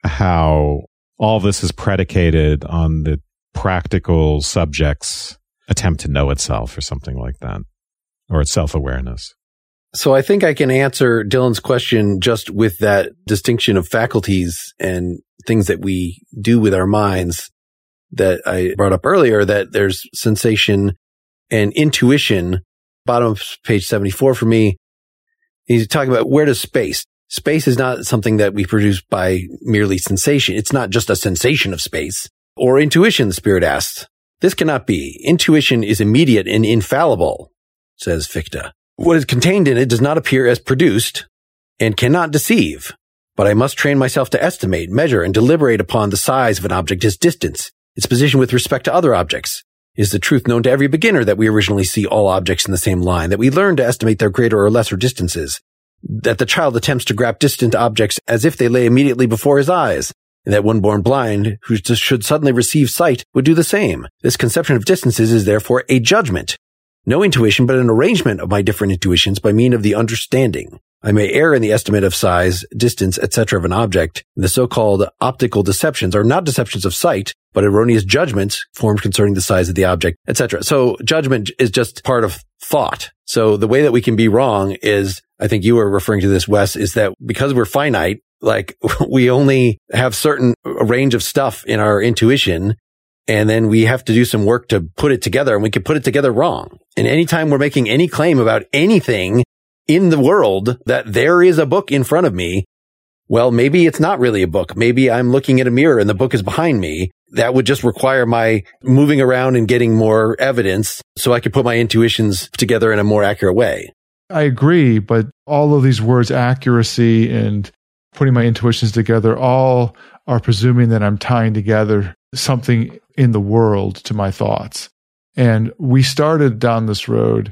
how all this is predicated on the practical subject's attempt to know itself or something like that, or its self-awareness. So I think I can answer Dylan's question just with that distinction of faculties and things that we do with our minds that I brought up earlier, that there's sensation and intuition. Bottom of page 74 for me, he's talking about where does space? Space is not something that we produce by merely sensation. It's not just a sensation of space. Or intuition, the Spirit asks. This cannot be. Intuition is immediate and infallible, says Fichte. What is contained in it does not appear as produced and cannot deceive. But I must train myself to estimate, measure, and deliberate upon the size of an object, its distance, its position with respect to other objects. Is the truth known to every beginner that we originally see all objects in the same line, that we learn to estimate their greater or lesser distances, that the child attempts to grasp distant objects as if they lay immediately before his eyes, and that one born blind who should suddenly receive sight would do the same. This conception of distances is therefore a judgment. No intuition, but an arrangement of my different intuitions by means of the understanding. I may err in the estimate of size, distance, etc. of an object. The so-called optical deceptions are not deceptions of sight, but erroneous judgments formed concerning the size of the object, etc. So judgment is just part of thought. So the way that we can be wrong is, I think you were referring to this, Wes, is that because we're finite, like we only have certain range of stuff in our intuition, and then we have to do some work to put it together, and we can put it together wrong. And anytime we're making any claim about anything in the world that there is a book in front of me, well, maybe it's not really a book. Maybe I'm looking at a mirror and the book is behind me. That would just require my moving around and getting more evidence so I could put my intuitions together in a more accurate way. I agree, but all of these words, accuracy and putting my intuitions together, all are presuming that I'm tying together something in the world to my thoughts. And we started down this road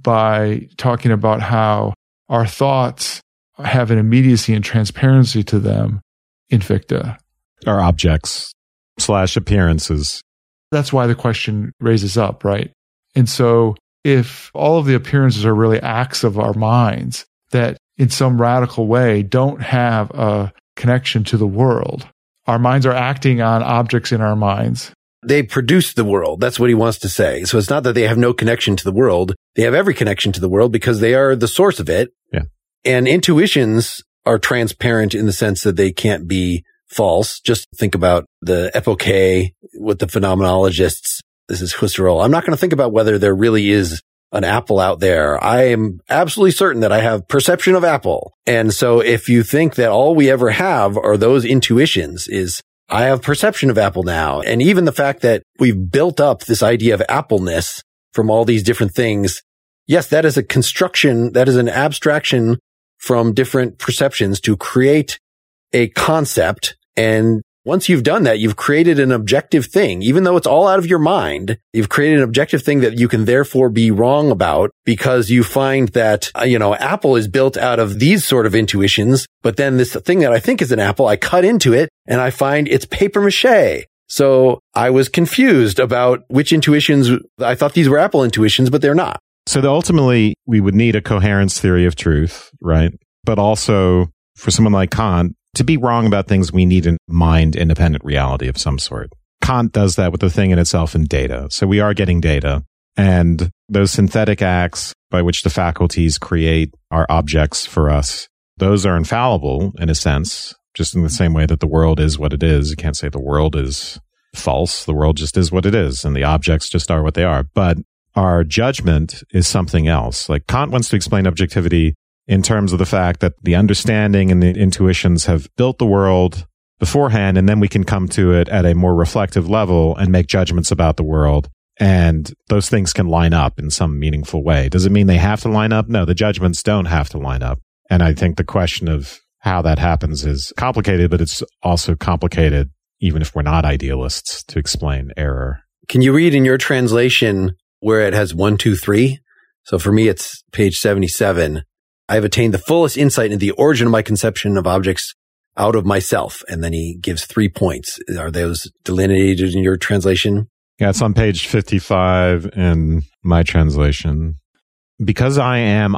by talking about how our thoughts have an immediacy and transparency to them in Fichte. Our objects / appearances. That's why the question raises up, right? And so if all of the appearances are really acts of our minds that in some radical way don't have a connection to the world, our minds are acting on objects in our minds. They produce the world. That's what he wants to say. So it's not that they have no connection to the world. They have every connection to the world because they are the source of it. Yeah. And intuitions are transparent in the sense that they can't be false. Just think about the epoche with the phenomenologists. This is Husserl. I'm not going to think about whether there really is an apple out there. I am absolutely certain that I have perception of apple. And so if you think that all we ever have are those intuitions, is I have perception of apple now. And even the fact that we've built up this idea of appleness from all these different things. Yes, that is a construction. That is an abstraction from different perceptions to create a concept. And once you've done that, you've created an objective thing. Even though it's all out of your mind, you've created an objective thing that you can therefore be wrong about because you find that, apple is built out of these sort of intuitions. But then this thing that I think is an apple, I cut into it and I find it's paper mache. So I was confused about which intuitions. I thought these were apple intuitions, but they're not. So ultimately, we would need a coherence theory of truth, right? But also, for someone like Kant, to be wrong about things, we need a mind-independent reality of some sort. Kant does that with the thing in itself in data. So we are getting data. And those synthetic acts by which the faculties create our objects for us, those are infallible in a sense, just in the same way that the world is what it is. You can't say the world is false. The world just is what it is, and the objects just are what they are. But our judgment is something else. Like Kant wants to explain objectivity in terms of the fact that the understanding and the intuitions have built the world beforehand, and then we can come to it at a more reflective level and make judgments about the world. And those things can line up in some meaningful way. Does it mean they have to line up? No, the judgments don't have to line up. And I think the question of how that happens is complicated, but it's also complicated, even if we're not idealists, to explain error. Can you read in your translation where it has 1, 2, 3? So for me, it's page 77. I have attained the fullest insight into the origin of my conception of objects out of myself. And then he gives 3 points. Are those delineated in your translation? Yeah, it's on page 55 in my translation. Because I am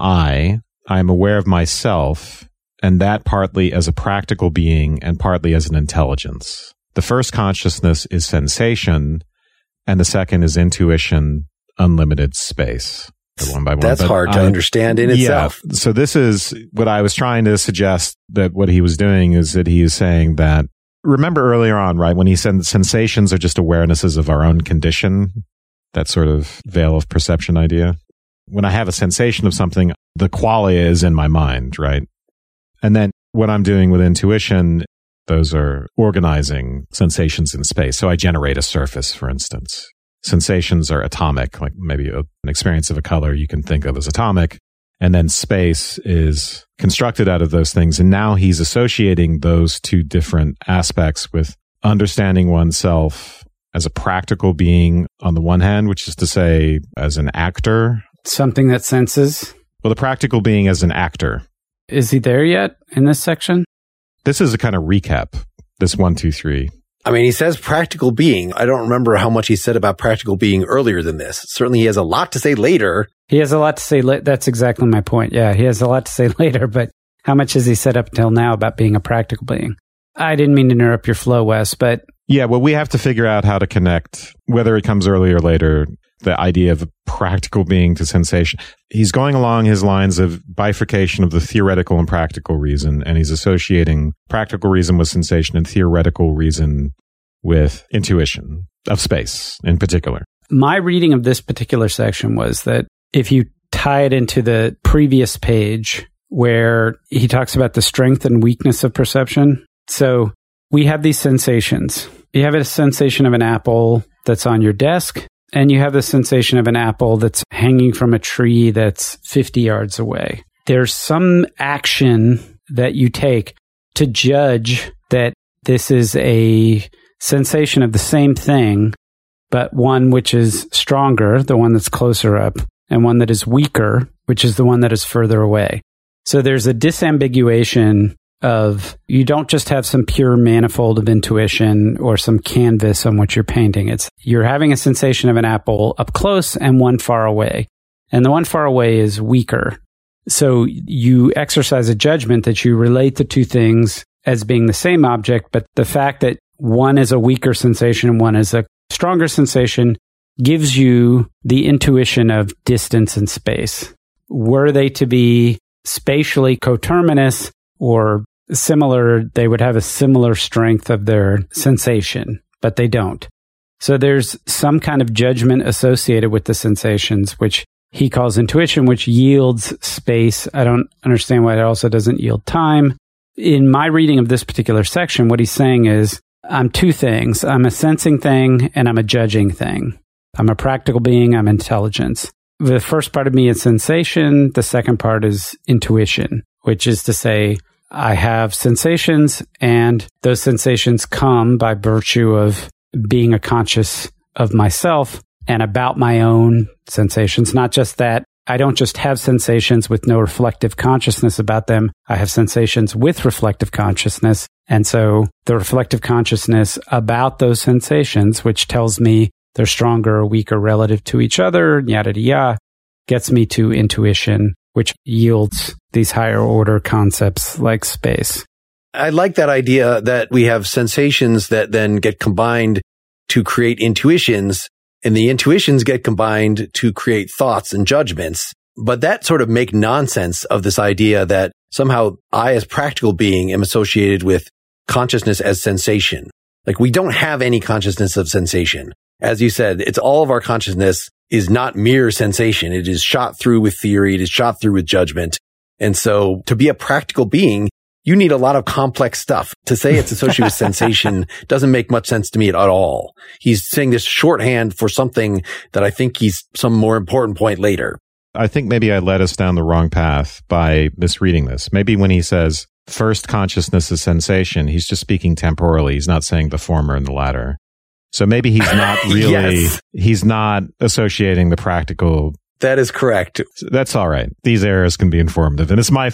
aware of myself, and that partly as a practical being and partly as an intelligence. The first consciousness is sensation, and the second is intuition, unlimited space. One by one. That's hard to understand in itself. Yeah. So this is what I was trying to suggest, that what he was doing is that he is saying that, remember earlier on, right, when he said sensations are just awarenesses of our own condition, that sort of veil of perception idea. When I have a sensation of something, the qualia is in my mind, right? And then what I'm doing with intuition, those are organizing sensations in space. So I generate a surface, for instance. Sensations are atomic, like maybe an experience of a color you can think of as atomic. And then space is constructed out of those things. And now he's associating those two different aspects with understanding oneself as a practical being on the one hand, which is to say, as an actor. Something that senses. Well, the practical being as an actor. Is he there yet in this section? This is a kind of recap, this 1, 2, 3. I mean, he says practical being. I don't remember how much he said about practical being earlier than this. Certainly he has a lot to say later. He has a lot to say. That's exactly my point. Yeah, he has a lot to say later, but how much has he said up until now about being a practical being? I didn't mean to interrupt your flow, Wes, but... Yeah, well, we have to figure out how to connect, whether it comes earlier or later, the idea of a practical being to sensation. He's going along his lines of bifurcation of the theoretical and practical reason, and he's associating practical reason with sensation and theoretical reason with intuition of space in particular. My reading of this particular section was that if you tie it into the previous page where he talks about the strength and weakness of perception. So we have these sensations. You have a sensation of an apple that's on your desk, and you have the sensation of an apple that's hanging from a tree that's 50 yards away. There's some action that you take to judge that this is a sensation of the same thing, but one which is stronger, the one that's closer up, and one that is weaker, which is the one that is further away. So there's a disambiguation of, you don't just have some pure manifold of intuition or some canvas on which you're painting. It's, you're having a sensation of an apple up close and one far away. And the one far away is weaker. So you exercise a judgment that you relate the two things as being the same object, but the fact that one is a weaker sensation and one is a stronger sensation gives you the intuition of distance and space. Were they to be spatially coterminous or similar, they would have a similar strength of their sensation, but they don't. So there's some kind of judgment associated with the sensations, which he calls intuition, which yields space. I don't understand why it also doesn't yield time. In my reading of this particular section, what he's saying is, I'm two things. I'm a sensing thing and I'm a judging thing. I'm a practical being. I'm intelligence. The first part of me is sensation. The second part is intuition, which is to say, I have sensations, and those sensations come by virtue of being a conscious of myself and about my own sensations. Not just that, I don't just have sensations with no reflective consciousness about them. I have sensations with reflective consciousness. And so the reflective consciousness about those sensations, which tells me they're stronger or weaker relative to each other, yada, yada, yada, gets me to intuition, which yields these higher order concepts like space. I like that idea that we have sensations that then get combined to create intuitions, and the intuitions get combined to create thoughts and judgments. But that sort of make nonsense of this idea that somehow I, as practical being, am associated with consciousness as sensation. Like, we don't have any consciousness of sensation. As you said, it's all of our consciousness is not mere sensation. It is shot through with theory. It is shot through with judgment. And so to be a practical being, you need a lot of complex stuff. To say it's associated with sensation doesn't make much sense to me at all. He's saying this shorthand for something that I think he's some more important point later. I think maybe I led us down the wrong path by misreading this. Maybe when he says first consciousness is sensation, he's just speaking temporally. He's not saying the former and the latter. So maybe he's not really, yes. He's not associating the practical. That is correct. That's all right. These errors can be informative, and it's my fault.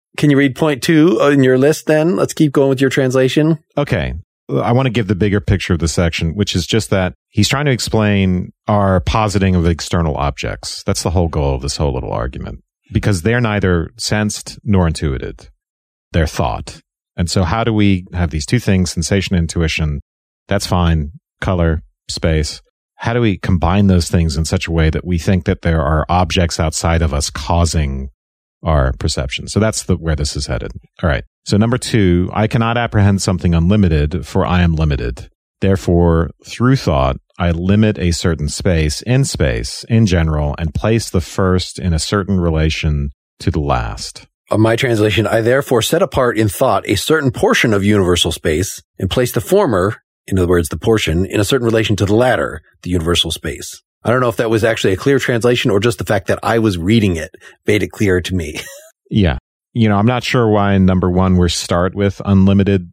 Can you read point 2 in your list then? Let's keep going with your translation. Okay. I want to give the bigger picture of the section, which is just that he's trying to explain our positing of external objects. That's the whole goal of this whole little argument, because they're neither sensed nor intuited. They're thought. And so how do we have these two things, sensation and intuition? That's fine. Color, space. How do we combine those things in such a way that we think that there are objects outside of us causing our perception? So that's where this is headed. All right. So number 2, I cannot apprehend something unlimited, for I am limited. Therefore, through thought, I limit a certain space in general, and place the first in a certain relation to the last. Of my translation, I therefore set apart in thought a certain portion of universal space and place the former, in other words, the portion, in a certain relation to the latter, the universal space. I don't know if that was actually a clear translation or just the fact that I was reading it made it clear to me. Yeah. I'm not sure why in number 1 we start with unlimited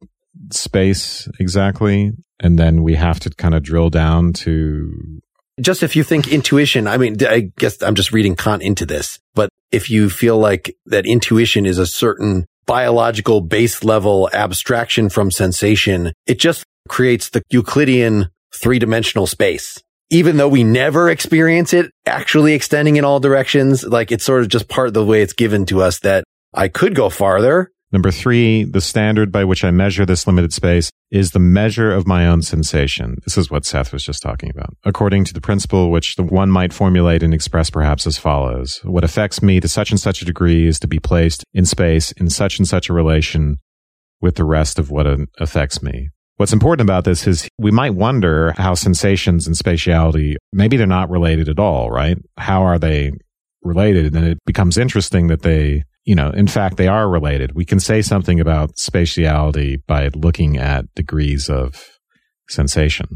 space exactly, and then we have to kind of drill down to... Just if you think intuition, I mean, I guess I'm just reading Kant into this, but if you feel like that intuition is a certain biological base level abstraction from sensation, it just creates the Euclidean 3-dimensional space. Even though we never experience it actually extending in all directions, like it's sort of just part of the way it's given to us that I could go farther. Number 3, the standard by which I measure this limited space is the measure of my own sensation. This is what Seth was just talking about. According to the principle which the one might formulate and express perhaps as follows: what affects me to such and such a degree is to be placed in space in such and such a relation with the rest of what affects me. What's important about this is we might wonder how sensations and spatiality, maybe they're not related at all, right? How are they related? And it becomes interesting that they, in fact, they are related. We can say something about spatiality by looking at degrees of sensation.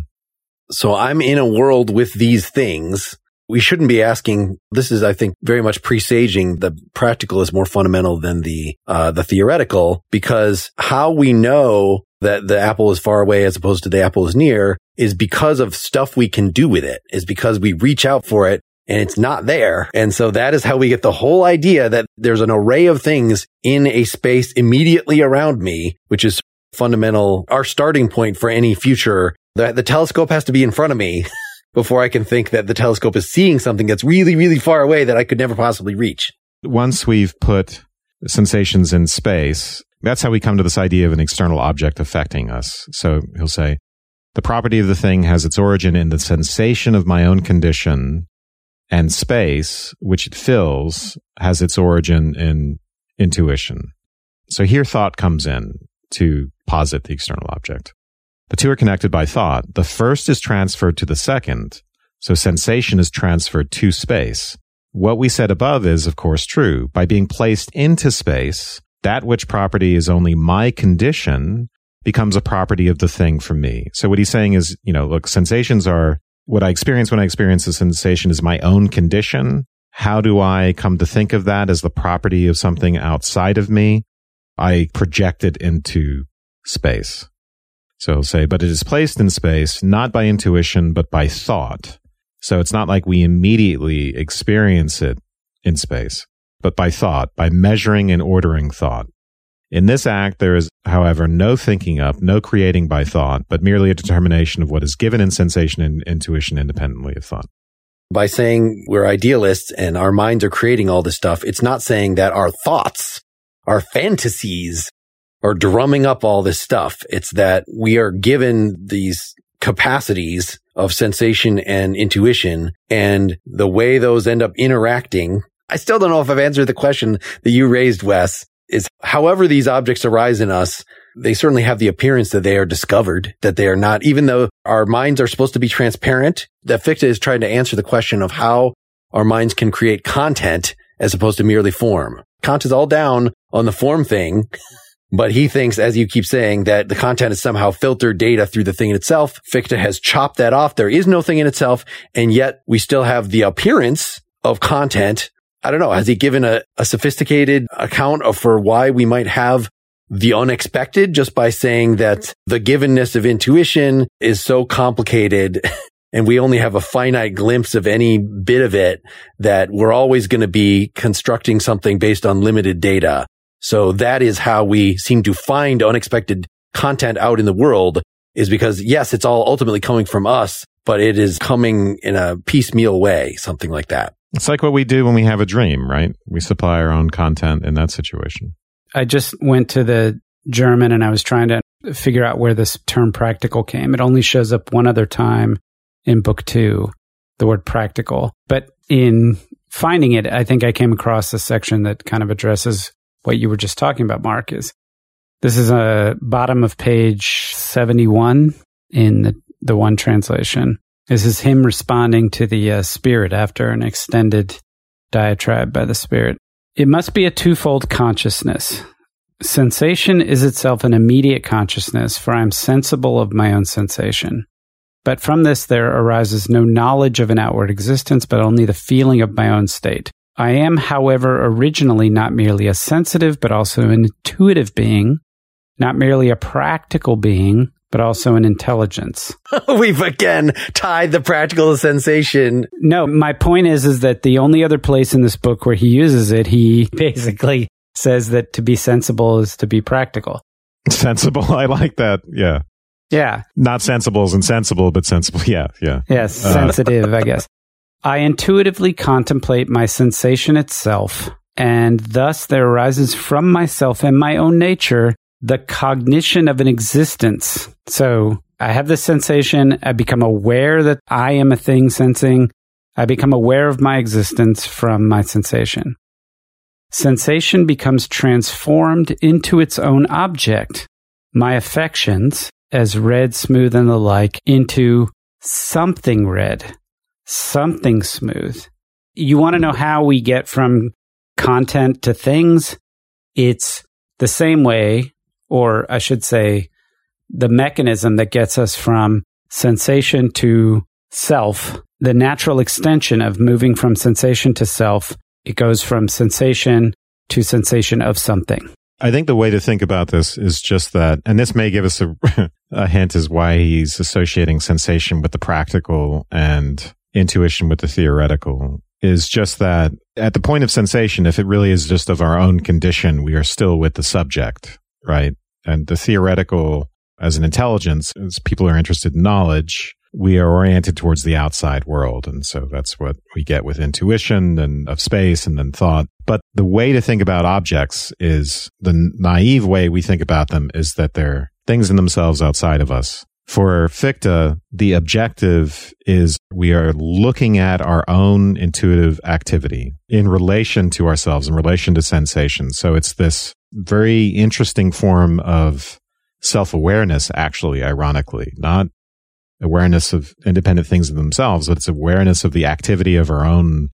So I'm in a world with these things. We shouldn't be asking, this is, I think, very much presaging the practical is more fundamental than the theoretical, because how we know that the apple is far away as opposed to the apple is near is because of stuff we can do with it, is because we reach out for it and it's not there. And so that is how we get the whole idea that there's an array of things in a space immediately around me, which is fundamental, our starting point for any future. The telescope has to be in front of me before I can think that the telescope is seeing something that's really, really far away that I could never possibly reach. Once we've put sensations in space, that's how we come to this idea of an external object affecting us. So he'll say, the property of the thing has its origin in the sensation of my own condition, and space, which it fills, has its origin in intuition. So here thought comes in to posit the external object. The two are connected by thought. The first is transferred to the second, so sensation is transferred to space. What we said above is, of course, true. By being placed into space, that which property is only my condition becomes a property of the thing for me. So what he's saying is, look, sensations are what I experience when I experience a sensation is my own condition. How do I come to think of that as the property of something outside of me? I project it into space. So he'll say, but it is placed in space, not by intuition, but by thought. So it's not like we immediately experience it in space, but by thought, by measuring and ordering thought. In this act, there is, however, no thinking up, no creating by thought, but merely a determination of what is given in sensation and intuition independently of thought. By saying we're idealists and our minds are creating all this stuff, it's not saying that our thoughts, our fantasies are drumming up all this stuff. It's that we are given these capacities of sensation and intuition, and the way those end up interacting. I still don't know if I've answered the question that you raised, Wes, is however these objects arise in us, they certainly have the appearance that they are discovered, that they are not, even though our minds are supposed to be transparent, that Fichte is trying to answer the question of how our minds can create content as opposed to merely form. Kant is all down on the form thing, but he thinks, as you keep saying, that the content is somehow filtered data through the thing in itself. Fichte has chopped that off. There is no thing in itself, and yet we still have the appearance of content. I don't know. Has he given a sophisticated account for why we might have the unexpected just by saying that the givenness of intuition is so complicated and we only have a finite glimpse of any bit of it that we're always going to be constructing something based on limited data? So that is how we seem to find unexpected content out in the world, is because, yes, it's all ultimately coming from us, but it is coming in a piecemeal way, something like that. It's like what we do when we have a dream, right? We supply our own content in that situation. I just went to the German and I was trying to figure out where this term practical came. It only shows up one other time in book 2, the word practical. But in finding it, I think I came across a section that kind of addresses what you were just talking about, Mark. This is a bottom of page 71 in the one translation. This is him responding to the Spirit after an extended diatribe by the Spirit. It must be a twofold consciousness. Sensation is itself an immediate consciousness, for I am sensible of my own sensation. But from this there arises no knowledge of an outward existence, but only the feeling of my own state. I am, however, originally not merely a sensitive, but also an intuitive being, not merely a practical being, but also an intelligence. We've again tied the practical to sensation. No, my point is that the only other place in this book where he uses it, he basically says that to be sensible is to be practical. Sensible, I like that. Yeah. Yeah. Not sensible as insensible, but sensible. Yeah. Yes, sensitive, I guess. I intuitively contemplate my sensation itself, and thus there arises from myself and my own nature the cognition of an existence. So I have this sensation, I become aware that I am a thing sensing, I become aware of my existence from my sensation. Sensation becomes transformed into its own object, my affections, as red, smooth, and the like, into something red, something smooth. You want to know how we get from content to things? It's the same way, or I should say, the mechanism that gets us from sensation to self, the natural extension of moving from sensation to self. It goes from sensation to sensation of something. I think the way to think about this is just that, and this may give us a hint as why he's associating sensation with the practical and intuition with the theoretical, is just that at the point of sensation, if it really is just of our own condition, we are still with the subject, right? And the theoretical, as an intelligence, as people are interested in knowledge, we are oriented towards the outside world. And so that's what we get with intuition and of space and then thought. But the way to think about objects is the naive way we think about them is that they're things in themselves outside of us. For Fichte, the objective is we are looking at our own intuitive activity in relation to ourselves, in relation to sensation. So it's this very interesting form of self-awareness, actually, ironically, not awareness of independent things in themselves, but it's awareness of the activity of our own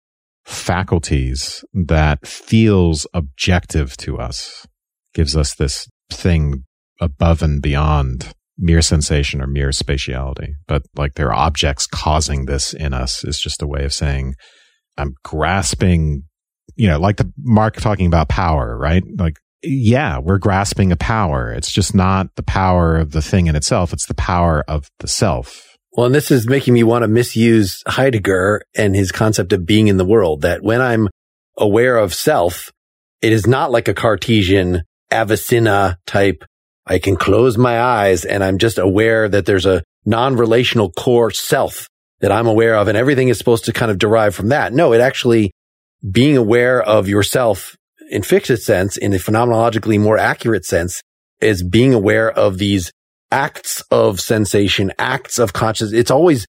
faculties that feels objective to us, gives us this thing above and beyond mere sensation or mere spatiality. But like there are objects causing this in us is just a way of saying, I'm grasping, like the Mark talking about power, right? Like, yeah, we're grasping a power. It's just not the power of the thing in itself. It's the power of the self. Well, and this is making me want to misuse Heidegger and his concept of being in the world, that when I'm aware of self, it is not like a Cartesian Avicenna type. I can close my eyes and I'm just aware that there's a non-relational core self that I'm aware of, and everything is supposed to kind of derive from that. No, it actually, being aware of yourself in Fichte's sense, in a phenomenologically more accurate sense, is being aware of these acts of sensation, acts of consciousness. It's always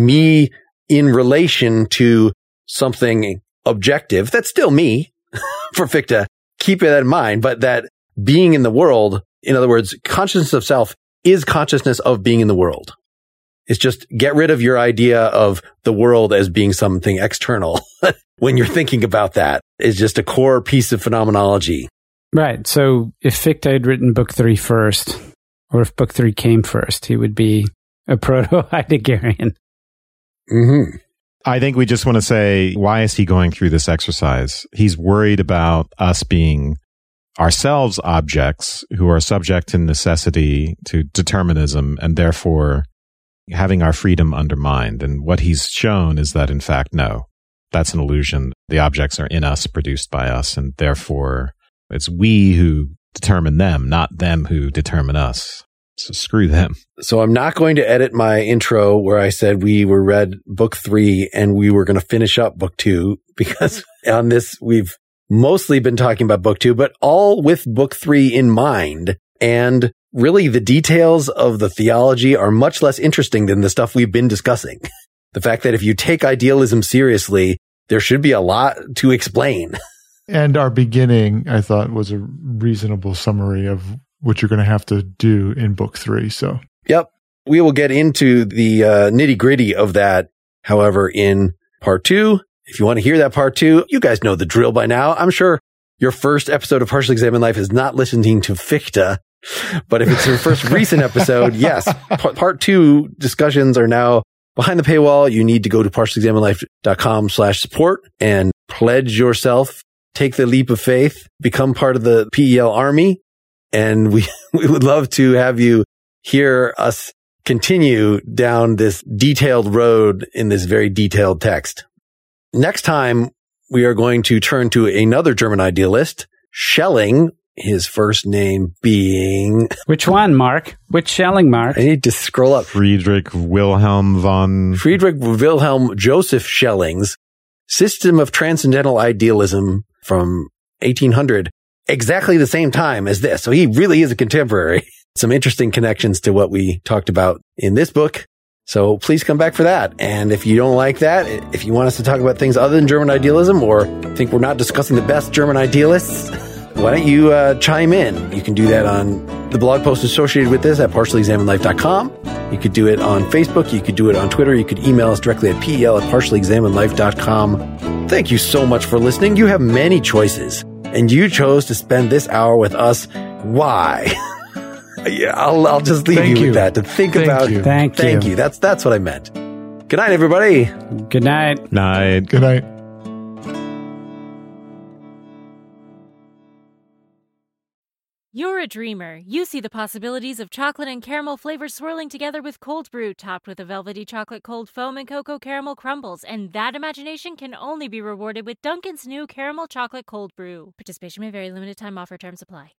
me in relation to something objective. That's still me for Fichte. Keep that in mind. But that being in the world, in other words, consciousness of self is consciousness of being in the world. It's just get rid of your idea of the world as being something external. When you're thinking about that, it's just a core piece of phenomenology. Right. So if Fichte had written book 3 first, or if book 3 came first, he would be a proto-Heideggerian. Mm-hmm. I think we just want to say, why is he going through this exercise? He's worried about us being ourselves objects who are subject to necessity, to determinism, and therefore having our freedom undermined. And what he's shown is that, in fact, no, that's an illusion. The objects are in us, produced by us, and therefore It's we who determine them, not them who determine us. So screw them. So I'm not going to edit my intro where I said we were read book 3 and we were going to finish up book 2, because on this, we've mostly been talking about book 2, but all with book 3 in mind. And really the details of the theology are much less interesting than the stuff we've been discussing. The fact that if you take idealism seriously, there should be a lot to explain. And our beginning, I thought, was a reasonable summary of what you're going to have to do in book 3. So, yep. We will get into the nitty gritty of that, however, in part 2. If you want to hear that part 2, you guys know the drill by now. I'm sure your first episode of Partially Examined Life is not listening to Fichte, but if it's your first recent episode, yes, part 2 discussions are now behind the paywall. You need to go to partiallyexaminedlife.com/support and pledge yourself. Take the leap of faith, become part of the PEL army. And we would love to have you hear us continue down this detailed road in this very detailed text. Next time, we are going to turn to another German idealist, Schelling, his first name being... Which one, Mark? Which Schelling, Mark? I need to scroll up. Friedrich Wilhelm Joseph Schelling's System of Transcendental Idealism from 1800. Exactly the same time as this. So he really is a contemporary. Some interesting connections to what we talked about in this book. So please come back for that. And if you don't like that, if you want us to talk about things other than German idealism or think we're not discussing the best German idealists, why don't you chime in? You can do that on the blog post associated with this at partiallyexaminedlife.com. You could do it on Facebook. You could do it on Twitter. You could email us directly at pel@partiallyexaminedlife.com. Thank you so much for listening. You have many choices. And you chose to spend this hour with us. Why? Yeah, I'll just leave you with that to think about. Thank you. That's what I meant. Good night, everybody. Good night. Night. Good night. You're a dreamer. You see the possibilities of chocolate and caramel flavors swirling together with cold brew, topped with a velvety chocolate cold foam and cocoa caramel crumbles. And that imagination can only be rewarded with Dunkin's new caramel chocolate cold brew. Participation may vary. Limited time offer. Terms apply.